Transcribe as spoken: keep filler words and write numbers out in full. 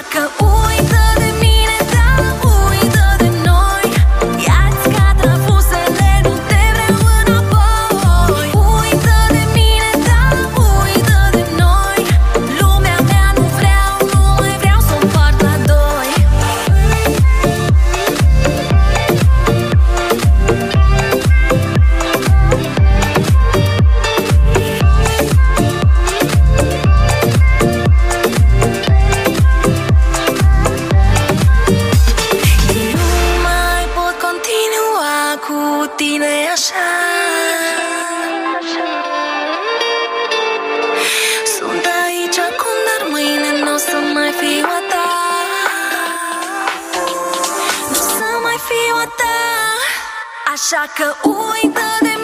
că uită de mine, da, uită de noi. Ia-ți catafuțele, nu te vreau înapoi. Uită de mine, da, uită de noi. Lumea mea nu vreau, nu mai vreau să o împart la doi. Cu tine așa, sunt aici acum, dar mâine n-o să mai fiu a ta. Nu să mai fiu a ta. Așa că uită de